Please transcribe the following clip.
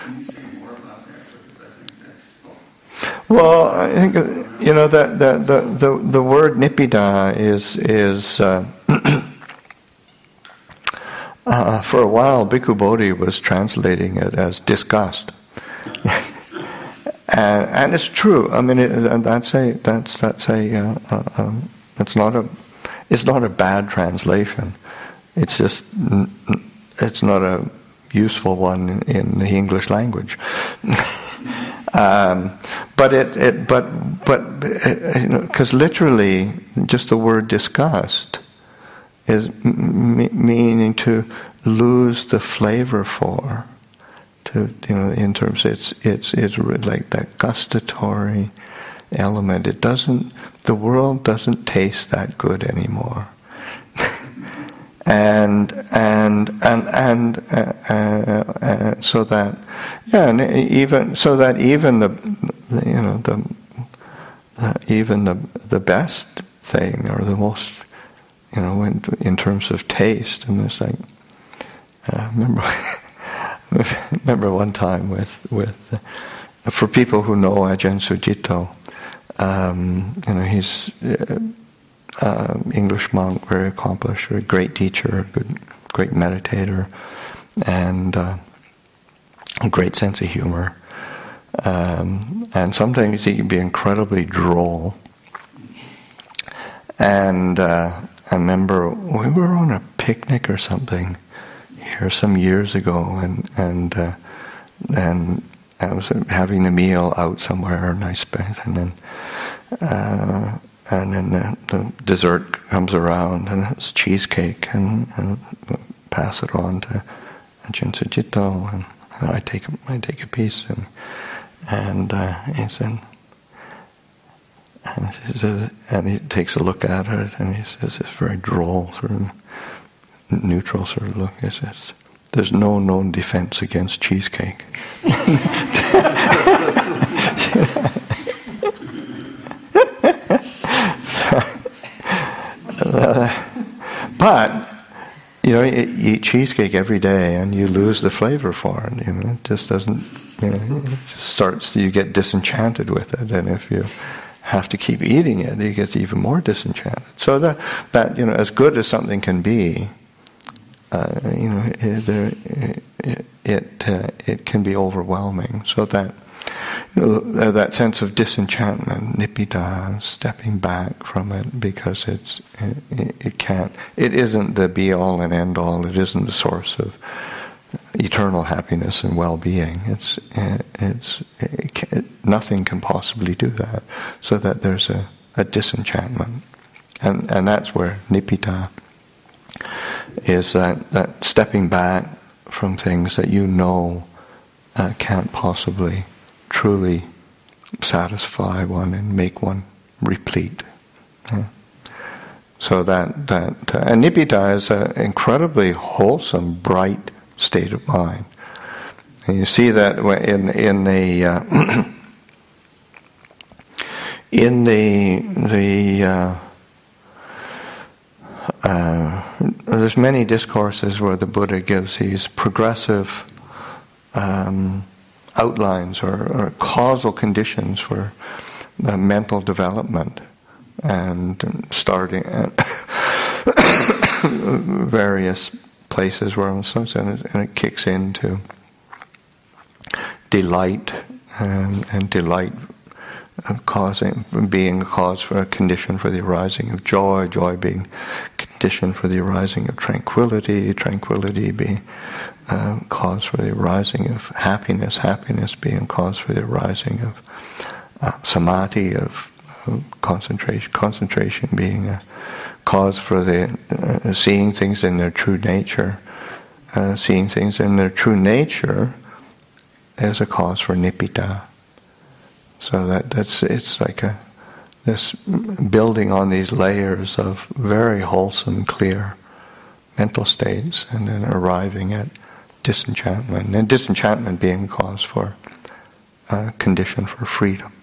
Can you say more about that? Because I think that's well, I think the word nibbida is for a while Bhikkhu Bodhi was translating it as disgust, and it's true. I mean, it's not a bad translation. It's just it's not a useful one in the English language. But because literally, just the word disgust is meaning to lose the flavor for. In terms, it's like that gustatory element. It doesn't. The world doesn't taste that good anymore. And so that, and even the best thing, or the most, in terms of taste, and it's like, remember one time with for people who know Ajahn Sujito, he's English monk, very accomplished, a great teacher, great meditator, and a great sense of humor. And sometimes he can be incredibly droll. And I remember we were on a picnic or something here some years ago, and I was having a meal out somewhere, a nice space, and then the dessert comes around, and it's cheesecake, and pass it on to Ajahn Sujito, and I take a piece, and he said, and he takes a look at it, and he says, this very droll, sort of neutral sort of look. He says, "There's no known defense against cheesecake." But you eat cheesecake every day, and you lose the flavor for it. It just doesn't. It just starts. You get disenchanted with it, and if you have to keep eating it, you get even more disenchanted. So that as good as something can be, it can be overwhelming. So that that sense of disenchantment, nibbida, stepping back from it, because it isn't the be all and end all. It isn't the source of eternal happiness and well-being. Nothing can possibly do that. So that there's a disenchantment, and that's where nibbida is, that stepping back from things that can't possibly truly satisfy one and make one replete. Yeah. So that and nibbida is an incredibly wholesome, bright state of mind, and you see that there's many discourses where the Buddha gives these progressive outlines or causal conditions for mental development, and starting at various places where and it kicks into delight, and delight being a cause for a condition for the arising of joy, joy being condition for the arising of tranquility, tranquility being cause for the arising of happiness, happiness being cause for the arising of samadhi, of concentration, concentration being a cause for the seeing things in their true nature, seeing things in their true nature as a cause for nibbida. So it's like this building on these layers of very wholesome, clear mental states, and then arriving at disenchantment, and disenchantment being cause for condition for freedom.